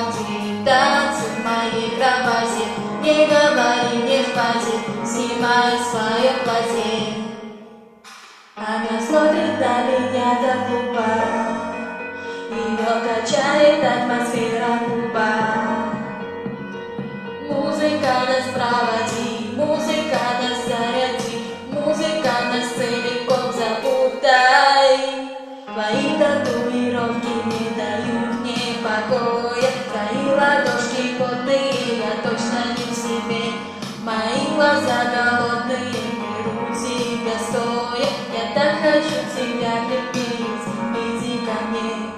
кровати, танцы в моей кровати. Не говори, не хватит, снимай свое платье. Она смотрит на меня так глупо, ее качает атмосфера клуба. Музыка нас проводи, музыка нас заряди, музыка нас целиком запутай. Твои татуировки не дают мне покоя, твои ладошки потные, я точно не в себе. Мои глаза голодные, беру тебя стоя, я так хочу тебя любить, иди ко мне.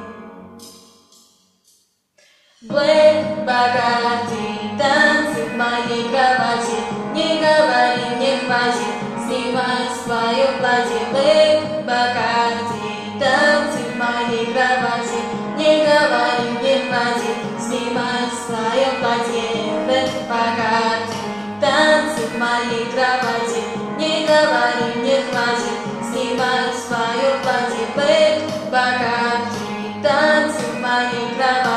Black Bacardi, танцы в моей кровати. Не говори, не хватит, снимай свое платье. Black Bacardi, танцы в моей кровати. Не говори, не хватит, снимай свое платье. Black Bacardi, танцы в моей кровати. Не говори, не хватит, снимай свое платье. Black Bacardi, танцы в моей кровати.